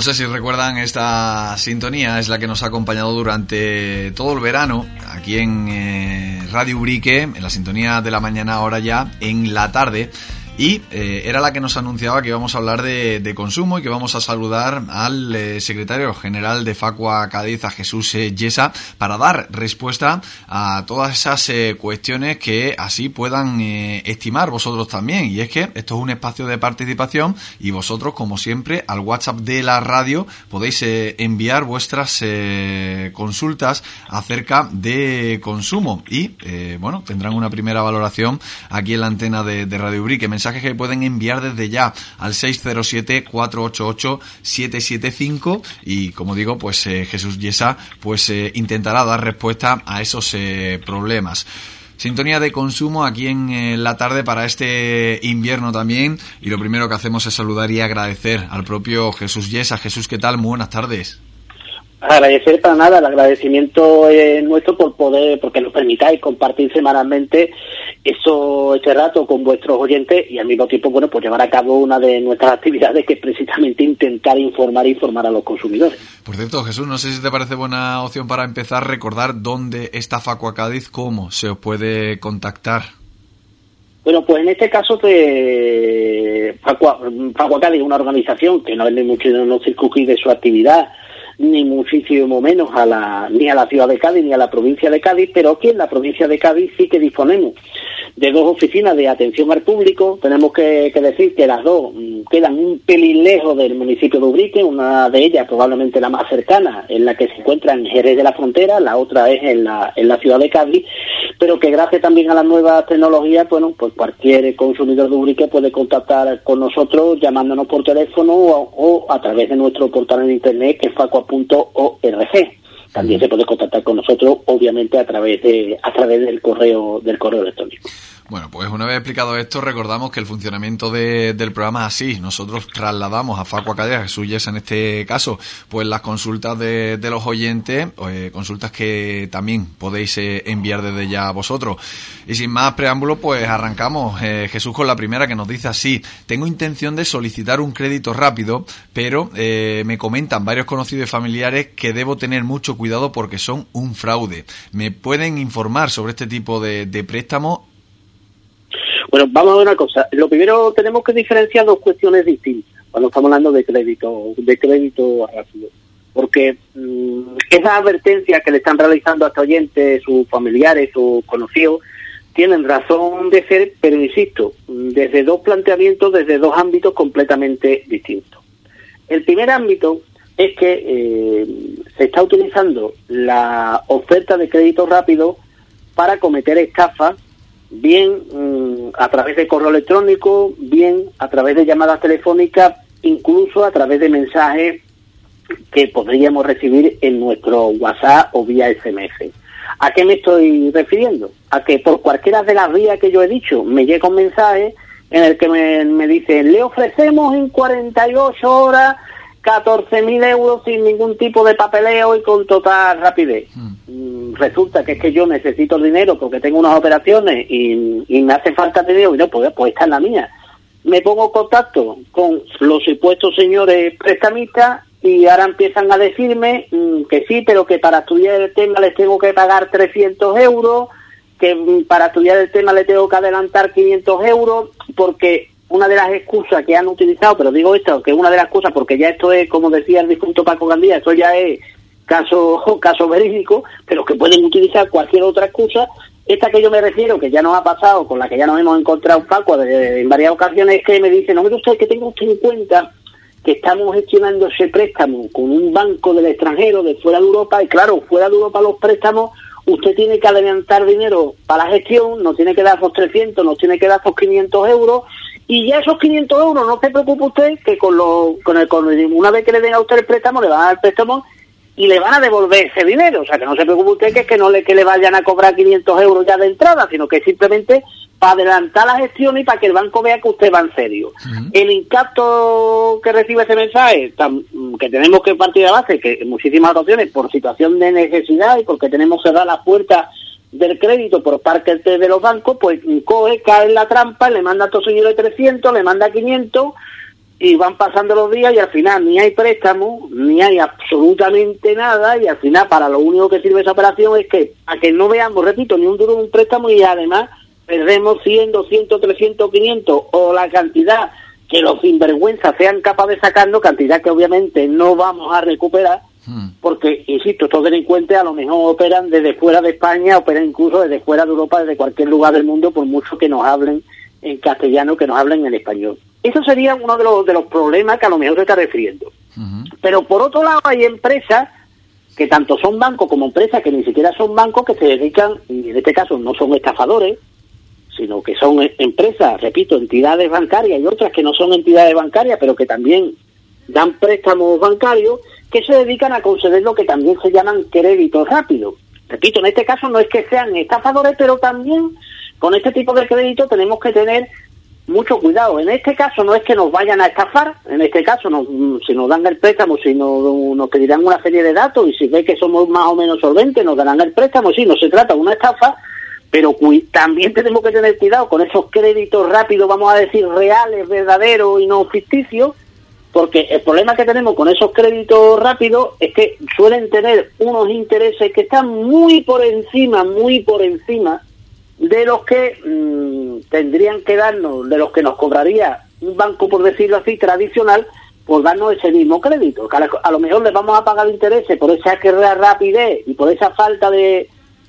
sé si recuerdan, esta sintonía es la que nos ha acompañado durante todo el verano aquí en Radio Ubrique, en la sintonía de la mañana, ahora ya en la tarde. Y era la que nos anunciaba que íbamos a hablar de consumo y que vamos a saludar al secretario general de Facua Cádiz, a Jesús Yesa, para dar respuesta a todas esas cuestiones que así puedan estimar vosotros también. Y es que esto es un espacio de participación y vosotros, como siempre, al WhatsApp de la radio podéis enviar vuestras consultas acerca de consumo y, bueno, tendrán una primera valoración aquí en la antena de Radio Ubrique. Mensajes que pueden enviar desde ya al 607-488-775 y, como digo, pues Jesús Yesa pues intentará dar respuesta a esos problemas. Sintonía de consumo aquí en la tarde para este invierno también, y lo primero que hacemos es saludar y agradecer al propio Jesús Yesa. Jesús, ¿qué tal? Muy buenas tardes. Agradecer para nada, el agradecimiento es nuestro porque nos permitáis compartir semanalmente este rato con vuestros oyentes y al mismo tiempo, bueno, pues llevar a cabo una de nuestras actividades, que es precisamente intentar informar a los consumidores. Por cierto, Jesús, no sé si te parece buena opción para empezar recordar dónde está Facua Cádiz, cómo se os puede contactar. Bueno, pues en este caso Facua Cádiz es una organización que no circunscribe su actividad ni muchísimo menos ni a la ciudad de Cádiz ni a la provincia de Cádiz, pero aquí en la provincia de Cádiz sí que disponemos de 2 oficinas de atención al público. Tenemos que decir que las 2 quedan un pelín lejos del municipio de Ubrique, una de ellas probablemente la más cercana, en la que se encuentra en Jerez de la Frontera, la otra es en la ciudad de Cádiz, pero que gracias también a las nuevas tecnologías, bueno, pues cualquier consumidor de Ubrique puede contactar con nosotros llamándonos por teléfono o a través de nuestro portal en internet, que es facua.org. También se puede contactar con nosotros, obviamente, a través del correo electrónico. Bueno, pues una vez explicado esto, recordamos que el funcionamiento del programa es así. Nosotros trasladamos a Facua Cádiz, a Jesús Yesa en este caso, pues las consultas de los oyentes, consultas que también podéis enviar desde ya a vosotros. Y sin más preámbulo, pues arrancamos, Jesús, con la primera, que nos dice así: tengo intención de solicitar un crédito rápido, pero me comentan varios conocidos y familiares que debo tener mucho cuidado porque son un fraude. ¿Me pueden informar sobre este tipo de préstamo? Bueno, vamos a ver una cosa. Lo primero, tenemos que diferenciar 2 cuestiones distintas cuando estamos hablando de crédito rápido. Porque esas advertencias que le están realizando a este oyente, sus familiares, sus conocidos, tienen razón de ser, pero insisto, desde 2 planteamientos, desde 2 ámbitos completamente distintos. El primer ámbito es que se está utilizando la oferta de crédito rápido para cometer estafas, bien a través de correo electrónico, bien a través de llamadas telefónicas, incluso a través de mensajes que podríamos recibir en nuestro WhatsApp o vía SMS. ¿A qué me estoy refiriendo? A que por cualquiera de las vías que yo he dicho me llega un mensaje en el que me dicen: le ofrecemos en 48 horas 14.000 euros sin ningún tipo de papeleo y con total rapidez. Resulta que es que yo necesito el dinero porque tengo unas operaciones y me hace falta dinero y no, pues esta es la mía. Me pongo en contacto con los supuestos señores prestamistas y ahora empiezan a decirme que sí, pero que para estudiar el tema les tengo que pagar 300 euros, que para estudiar el tema le tengo que adelantar 500 euros, porque una de las excusas que han utilizado, pero digo esto, que una de las excusas, porque ya esto es, como decía el difunto Paco Gandía, esto ya es caso verídico, pero que pueden utilizar cualquier otra excusa. Esta que yo me refiero, que ya nos ha pasado, con la que ya nos hemos encontrado Paco en varias ocasiones, es que me dice: no, mire usted, que tenga usted en cuenta que estamos gestionando ese préstamo con un banco del extranjero, de fuera de Europa, y claro, fuera de Europa los préstamos, usted tiene que adelantar dinero para la gestión, nos tiene que dar esos 300, nos tiene que dar esos 500 euros, y ya esos 500 euros, no se preocupe usted, que una vez que le den a usted el préstamo, le van a dar el préstamo y le van a devolver ese dinero. O sea, que no se preocupe usted que le vayan a cobrar 500 euros ya de entrada, sino que simplemente para adelantar la gestión y para que el banco vea que usted va en serio. Uh-huh. El impacto que recibe ese mensaje, que tenemos que partir de base, que en muchísimas ocasiones, por situación de necesidad y porque tenemos cerrar las puertas del crédito por parte de los bancos, pues cae en la trampa, le manda a estos señores 300, le manda 500, y van pasando los días y al final ni hay préstamo, ni hay absolutamente nada, y al final para lo único que sirve esa operación es que a que no veamos, repito, ni un duro de un préstamo, y además perdemos 100, 200, 300, 500 o la cantidad que los sinvergüenzas sean capaces de sacarnos, cantidad que obviamente no vamos a recuperar, porque, insisto, estos delincuentes a lo mejor operan desde fuera de España, operan incluso desde fuera de Europa, desde cualquier lugar del mundo, por mucho que nos hablen en castellano, que nos hablen en español. Eso sería uno de los problemas que a lo mejor se está refiriendo. Pero por otro lado hay empresas que tanto son bancos como empresas que ni siquiera son bancos, que se dedican, y en este caso no son estafadores, sino que son empresas, repito, entidades bancarias, y otras que no son entidades bancarias, pero que también dan préstamos bancarios, que se dedican a conceder lo que también se llaman créditos rápidos. Repito, en este caso no es que sean estafadores, pero también con este tipo de crédito tenemos que tener mucho cuidado. En este caso no es que nos vayan a estafar, en este caso si nos dan el préstamo, si nos pedirán una serie de datos, y si ve que somos más o menos solventes nos darán el préstamo. Sí, no se trata de una estafa, pero también tenemos que tener cuidado con esos créditos rápidos, vamos a decir reales, verdaderos y no ficticios, porque el problema que tenemos con esos créditos rápidos es que suelen tener unos intereses que están muy por encima de los que tendrían que darnos, de los que nos cobraría un banco, por decirlo así, tradicional, por darnos ese mismo crédito. A lo mejor les vamos a pagar intereses por esa rapidez y por esa falta de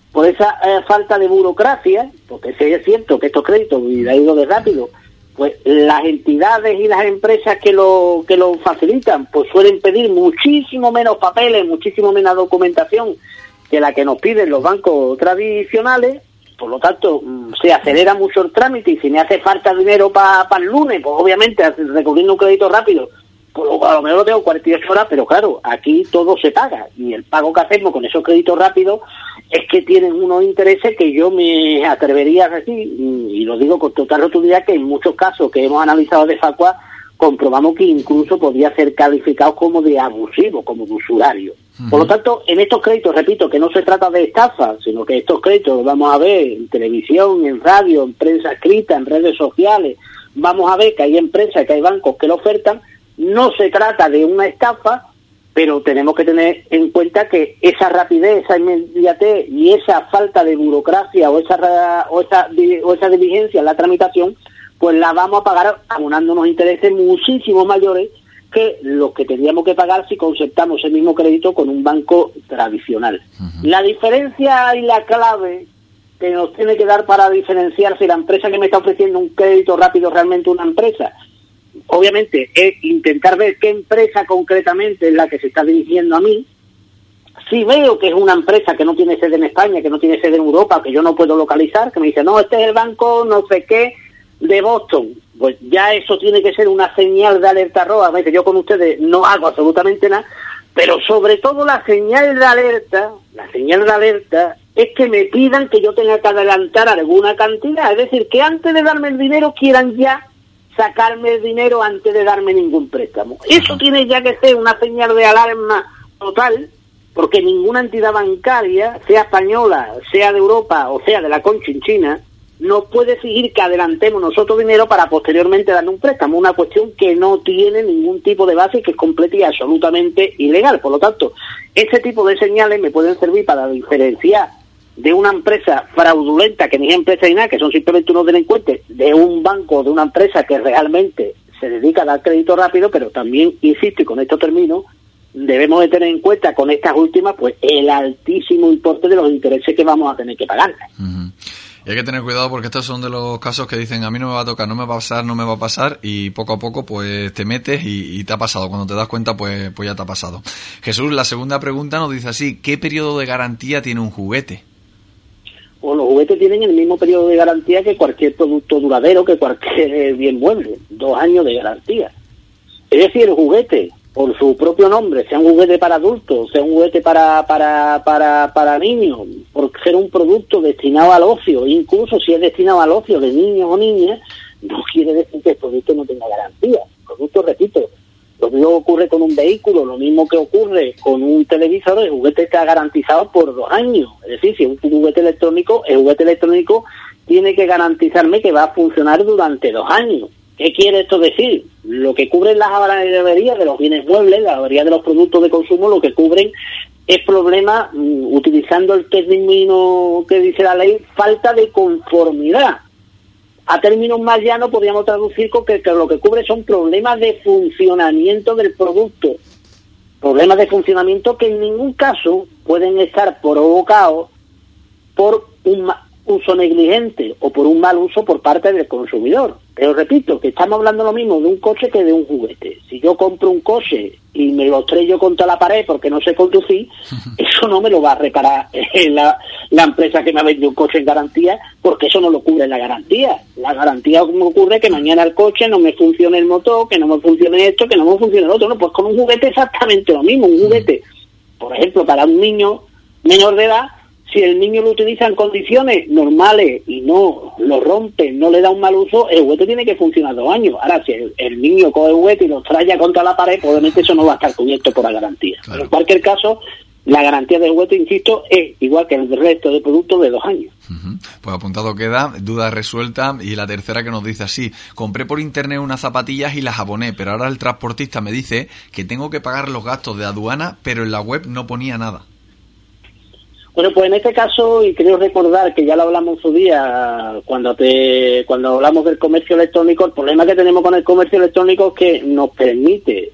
burocracia, porque sí es cierto que estos créditos han ido de rápido, pues las entidades y las empresas que lo facilitan pues suelen pedir muchísimo menos papeles, muchísimo menos documentación que la que nos piden los bancos tradicionales. Por lo tanto, se acelera mucho el trámite, y si me hace falta dinero para el lunes, pues obviamente recurriendo un crédito rápido, pues a lo mejor lo tengo 48 horas, pero claro, aquí todo se paga, y el pago que hacemos con esos créditos rápidos es que tienen unos intereses que yo me atrevería a decir, y lo digo con total rotundidad, que en muchos casos que hemos analizado de Facua comprobamos que incluso podría ser calificado como de abusivo, como de usurario. Por lo tanto, en estos créditos, repito, que no se trata de estafa, sino que estos créditos los vamos a ver en televisión, en radio, en prensa escrita, en redes sociales, vamos a ver que hay empresas, que hay bancos que lo ofertan. No se trata de una estafa, pero tenemos que tener en cuenta que esa rapidez, esa inmediatez y esa falta de burocracia o esa diligencia en la tramitación, pues la vamos a pagar abonando unos intereses muchísimo mayores que los que tendríamos que pagar si concertamos el mismo crédito con un banco tradicional. La diferencia y la clave que nos tiene que dar para diferenciar si la empresa que me está ofreciendo un crédito rápido es realmente una empresa, obviamente es intentar ver qué empresa concretamente es la que se está dirigiendo a mí. Si veo que es una empresa que no tiene sede en España, que no tiene sede en Europa, que yo no puedo localizar, que me dice, no, este es el banco no sé qué de Boston, pues ya eso tiene que ser una señal de alerta roja. Me dice, yo con ustedes no hago absolutamente nada, pero sobre todo la señal de alerta es que me pidan que yo tenga que adelantar alguna cantidad, es decir, que antes de darme el dinero quieran ya sacarme el dinero antes de darme ningún préstamo. Eso tiene ya que ser una señal de alarma total, porque ninguna entidad bancaria, sea española, sea de Europa o sea de la Conchinchina, no puede exigir que adelantemos nosotros dinero para posteriormente darle un préstamo, una cuestión que no tiene ningún tipo de base y que es completa y absolutamente ilegal. Por lo tanto, este tipo de señales me pueden servir para diferenciar de una empresa fraudulenta, que ni es empresa ni nada, que son simplemente unos delincuentes, de un banco, de una empresa que realmente se dedica a dar crédito rápido. Pero también, insisto, y con esto termino, debemos de tener en cuenta con estas últimas, pues el altísimo importe de los intereses que vamos a tener que pagar. Y hay que tener cuidado, porque estos son de los casos que dicen, a mí no me va a tocar, no me va a pasar, y poco a poco pues te metes y te ha pasado. Cuando te das cuenta, pues ya te ha pasado. Jesús, la segunda pregunta nos dice así, ¿qué periodo de garantía tiene un juguete? Pues los juguetes tienen el mismo periodo de garantía que cualquier producto duradero, que cualquier bien mueble, 2 años de garantía. Es decir, el juguete, por su propio nombre, sea un juguete para adultos, sea un juguete para niños, por ser un producto destinado al ocio, incluso si es destinado al ocio de niños o niñas, no quiere decir que el producto no tenga garantía. El producto, repito, lo mismo ocurre con un vehículo, lo mismo que ocurre con un televisor, el juguete está garantizado por 2 años. Es decir, si es un juguete electrónico, el juguete electrónico tiene que garantizarme que va a funcionar durante 2 años. ¿Qué quiere esto decir? Lo que cubren las averías de los bienes muebles, las averías de los productos de consumo, lo que cubren es problema, utilizando el término que dice la ley, falta de conformidad. A términos más llanos podríamos traducir con que lo que cubre son problemas de funcionamiento del producto. Problemas de funcionamiento que en ningún caso pueden estar provocados por un uso negligente o por un mal uso por parte del consumidor. Pero repito, que estamos hablando lo mismo de un coche que de un juguete. Si yo compro un coche y me lo estrello contra la pared porque no sé conducir, eso no me lo va a reparar la empresa que me ha vendido un coche en garantía, porque eso no lo cubre la garantía. La garantía me ocurre que mañana el coche no me funcione el motor, que no me funcione esto, que no me funcione el otro. No, pues con un juguete exactamente lo mismo. Un juguete, por ejemplo, para un niño menor de edad, si el niño lo utiliza en condiciones normales y no lo rompe, no le da un mal uso, el juguete tiene que funcionar 2 años. Ahora, si el niño coge el juguete y lo traya contra la pared, obviamente eso no va a estar cubierto por la garantía. Claro. Pero en cualquier caso, la garantía del juguete, insisto, es igual que el resto de productos de 2 años. Pues apuntado queda, duda resuelta. Y la tercera que nos dice así: compré por internet unas zapatillas y las aboné, pero ahora el transportista me dice que tengo que pagar los gastos de aduana, pero en la web no ponía nada. Bueno, pues en este caso, y creo recordar que ya lo hablamos en su día cuando hablamos del comercio electrónico, el problema que tenemos con el comercio electrónico es que nos permite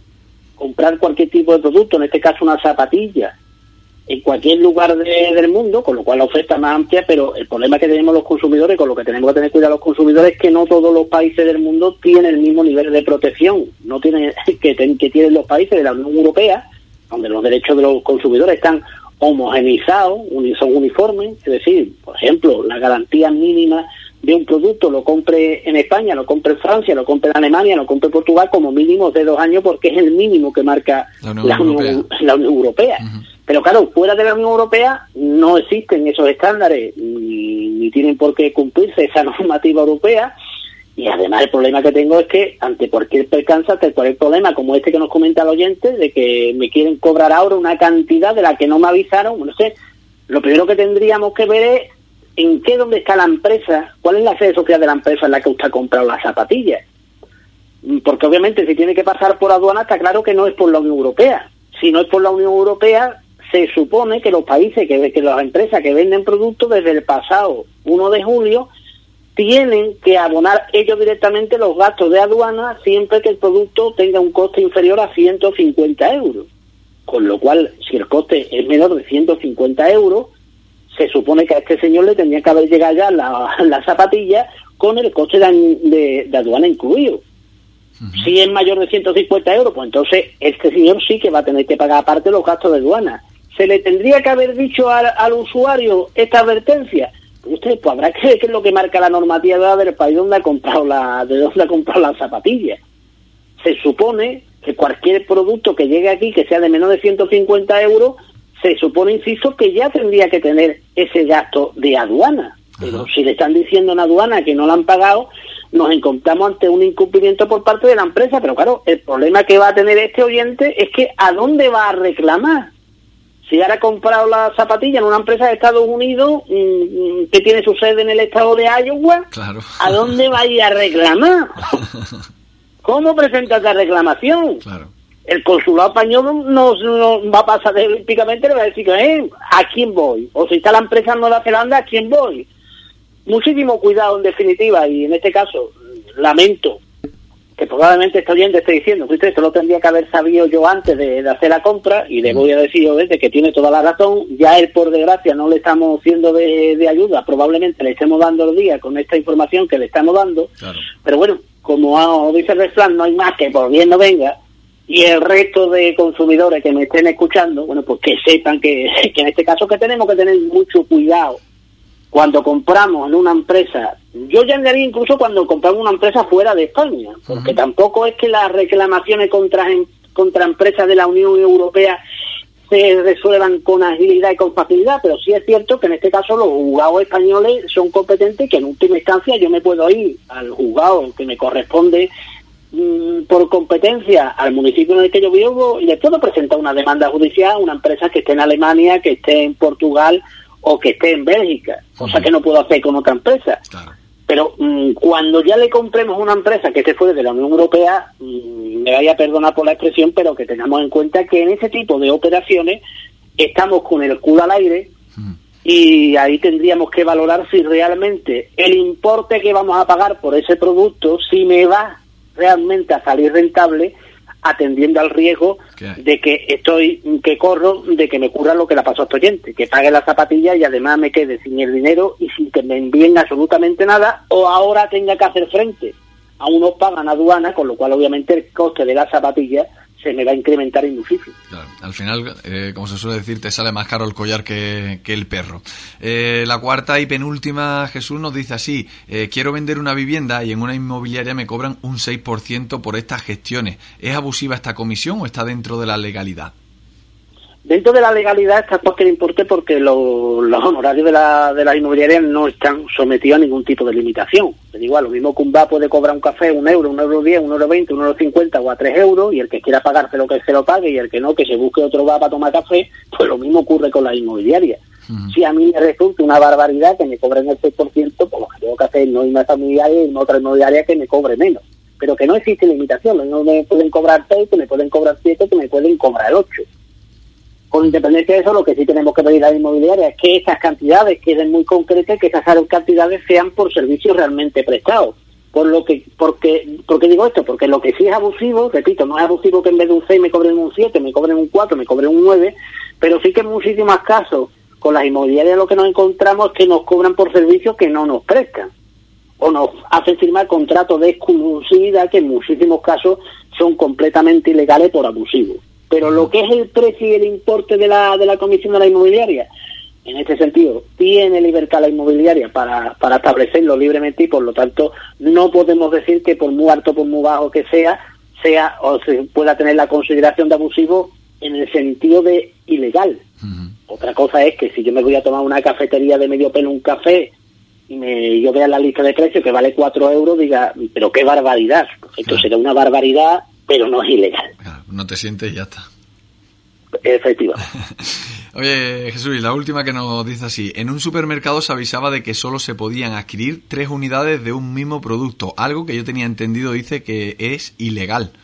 comprar cualquier tipo de producto, en este caso una zapatilla, en cualquier lugar del mundo, con lo cual la oferta es más amplia, pero el problema que tenemos los consumidores, con lo que tenemos que tener cuidado los consumidores, es que no todos los países del mundo tienen el mismo nivel de protección, no tienen que tienen los países de la Unión Europea, donde los derechos de los consumidores están homogenizados, son uniformes, es decir, por ejemplo, la garantía mínima de un producto lo compre en España, lo compre en Francia, lo compre en Alemania, lo compre en Portugal, como mínimo de 2 años, porque es el mínimo que marca la Unión Europea. Uh-huh. Pero claro, fuera de la Unión Europea no existen esos estándares, ni tienen por qué cumplirse esa normativa europea. Y además el problema que tengo es que ante cualquier percance, ante cualquier problema como este que nos comenta el oyente, de que me quieren cobrar ahora una cantidad de la que no me avisaron, no sé, lo primero que tendríamos que ver es dónde está la empresa, cuál es la sede social de la empresa en la que usted ha comprado las zapatillas. Porque obviamente si tiene que pasar por aduana, está claro que no es por la Unión Europea. Si no es por la Unión Europea, se supone que los países, que las empresas que venden productos desde el pasado 1 de julio, tienen que abonar ellos directamente los gastos de aduana siempre que el producto tenga un coste inferior a 150 euros. Con lo cual, si el coste es menor de 150 euros, se supone que a este señor le tendría que haber llegado ya la zapatilla con el coste de aduana incluido. Uh-huh. Si es mayor de 150 euros, pues entonces este señor sí que va a tener que pagar aparte los gastos de aduana. ¿Se le tendría que haber dicho al usuario esta advertencia? Usted pues habrá que ver qué es lo que marca la normativa del país donde ha comprado la zapatilla. Se supone que cualquier producto que llegue aquí que sea de menos de 150 euros, se supone, insisto, que ya tendría que tener ese gasto de aduana. Pero si le están diciendo en aduana que no lo han pagado, nos encontramos ante un incumplimiento por parte de la empresa. Pero claro, el problema que va a tener este oyente es que ¿a dónde va a reclamar? Si ahora ha comprado la zapatilla en una empresa de Estados Unidos que tiene su sede en el estado de Iowa, claro. ¿A dónde va a ir a reclamar? ¿Cómo presenta esa reclamación? Claro. El consulado español no va a pasar olímpicamente, le va a decir que ¿a quién voy? O si está la empresa en Nueva Zelanda, ¿a quién voy? Muchísimo cuidado en definitiva, y en este caso lamento que probablemente este oyente esté diciendo que usted esto lo tendría que haber sabido yo antes de hacer la compra, y le voy a decir obviamente que tiene toda la razón. Ya él, por desgracia, no le estamos siendo de ayuda, probablemente le estemos dando el día con esta información que le estamos dando, claro. Pero bueno, como dice el refrán, no hay más que por bien no venga, y el resto de consumidores que me estén escuchando, bueno, pues que sepan que en este caso que tenemos que tener mucho cuidado cuando compramos en una empresa. Yo ya añadiría incluso cuando compramos una empresa fuera de España, porque tampoco es que las reclamaciones contra empresas de la Unión Europea se resuelvan con agilidad y con facilidad, pero sí es cierto que en este caso los juzgados españoles son competentes, que en última instancia yo me puedo ir al juzgado que me corresponde por competencia al municipio en el que yo vivo y le puedo presentar una demanda judicial a una empresa que esté en Alemania, que esté en Portugal o que esté en Bélgica, cosa que no puedo hacer con otra empresa. Claro. Pero cuando ya le compremos una empresa que esté fuera de la Unión Europea, me vaya a perdonar por la expresión, pero que tengamos en cuenta que en ese tipo de operaciones estamos con el culo al aire, y ahí tendríamos que valorar si realmente el importe que vamos a pagar por ese producto, si me va realmente a salir rentable, atendiendo al riesgo de que corro de que me ocurra lo que le pasó a este oyente, que pague la zapatilla y además me quede sin el dinero y sin que me envíen absolutamente nada, o ahora tenga que hacer frente a unos pagan aduana, con lo cual obviamente el coste de la zapatilla se me va a incrementar muchísimo. Claro, al final, como se suele decir, te sale más caro el collar que el perro. La cuarta y penúltima, Jesús, nos dice así: quiero vender una vivienda y en una inmobiliaria me cobran un 6% por estas gestiones. ¿Es abusiva esta comisión o está dentro de la legalidad? Dentro de la legalidad está cualquier importe, porque los honorarios de la inmobiliaria no están sometidos a ningún tipo de limitación. Te digo, lo mismo que un bar puede cobrar un café €1, €1.10, €1.20, €1.50 o a €3, y el que quiera pagárselo que se lo pague, y el que no, que se busque otro bar para tomar café. Pues lo mismo ocurre con la inmobiliaria. Si a mí me resulta una barbaridad que me cobren el 6%, pues lo que tengo que hacer es no irme a esa inmobiliaria y irme a otra inmobiliaria que me cobre menos. Pero que no existe limitación, no me pueden cobrar 6, que me pueden cobrar 7, que me pueden cobrar 8. Con independencia de eso, lo que sí tenemos que pedir a la inmobiliaria es que esas cantidades queden muy concretas, que esas cantidades sean por servicios realmente prestados. ¿Por qué digo esto? Porque lo que sí es abusivo, repito, no es abusivo que en vez de un 6 me cobren un 7, me cobren un 4, me cobren un 9, pero sí que en muchísimos casos con las inmobiliarias lo que nos encontramos es que nos cobran por servicios que no nos prestan, o nos hacen firmar contratos de exclusividad que en muchísimos casos son completamente ilegales por abusivos. Pero lo que es el precio y el importe de la comisión de la inmobiliaria, en este sentido, tiene libertad la inmobiliaria para establecerlo libremente, y por lo tanto no podemos decir que por muy alto, por muy bajo que sea o se pueda tener la consideración de abusivo en el sentido de ilegal. Otra cosa es que si yo me voy a tomar una cafetería de medio pelo un café y yo vea la lista de precios que vale €4, diga, pero qué barbaridad. Esto será una barbaridad, pero no es ilegal. No te sientes y ya está. Efectivamente. Oye, Jesús, y la última que nos dice así: en un supermercado se avisaba de que solo se podían adquirir 3 unidades de un mismo producto, algo que yo tenía entendido, dice que es ilegal.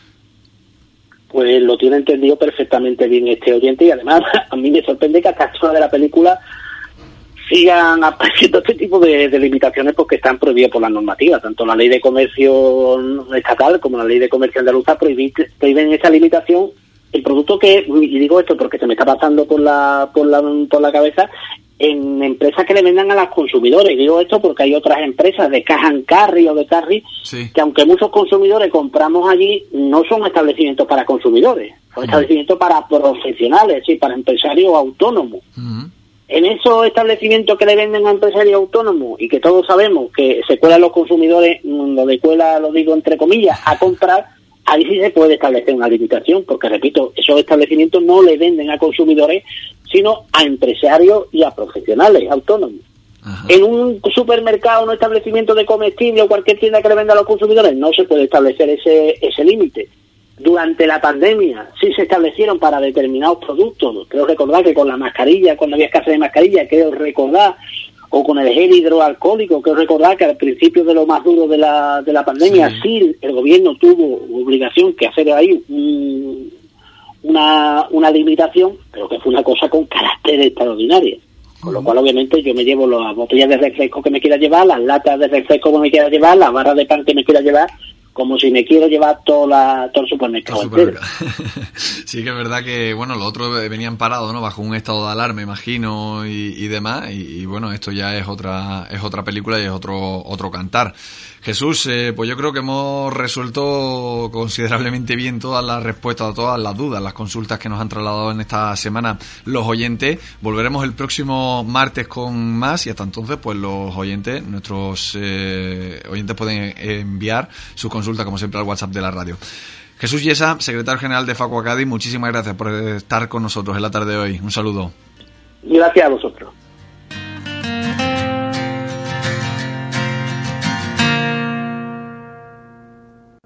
Pues lo tiene entendido perfectamente bien este oyente, y además a mí me sorprende que hasta esta hora de la película sigan apareciendo este tipo de limitaciones, porque están prohibidas por la normativa. Tanto la ley de comercio estatal como la ley de comercio andaluza prohíben esa limitación. El producto y digo esto porque se me está pasando por la cabeza, en empresas que le vendan a los consumidores. Digo esto porque hay otras empresas de cash and carry o de carry, sí, que aunque muchos consumidores compramos allí, no son establecimientos para consumidores, son establecimientos para profesionales, sí, para empresarios autónomos. En esos establecimientos que le venden a empresarios autónomos, y que todos sabemos que se cuelan los consumidores, lo de cuela lo digo entre comillas, a comprar, ahí sí se puede establecer una limitación, porque repito, esos establecimientos no le venden a consumidores, sino a empresarios y a profesionales autónomos. En un supermercado, un establecimiento de comestible o cualquier tienda que le venda a los consumidores, no se puede establecer ese límite. Durante la pandemia sí se establecieron para determinados productos. Creo recordar que con la mascarilla, cuando había escasez de mascarilla, creo recordar, o con el gel hidroalcohólico, creo recordar que al principio de lo más duro de la pandemia, sí el gobierno tuvo obligación que hacer ahí una limitación, pero que fue una cosa con carácter extraordinario. Con lo cual, obviamente, yo me llevo las botellas de refresco que me quiera llevar, las latas de refresco que me quiera llevar, las barras de pan que me quiera llevar, como si me quiero llevar todo el supermercado entero. Sí que es verdad que, bueno, los otros venían parados, ¿no? Bajo un estado de alarma, imagino, y demás, y bueno, esto ya es otra película y es otro cantar. Jesús, pues yo creo que hemos resuelto considerablemente bien todas las respuestas a todas las dudas, las consultas que nos han trasladado en esta semana los oyentes. Volveremos el próximo martes con más, y hasta entonces, pues nuestros oyentes pueden enviar sus consultas, como siempre, al WhatsApp de la radio. Jesús Yesa, secretario general de Facua Cádiz, muchísimas gracias por estar con nosotros en la tarde de hoy. Un saludo. Gracias a vosotros.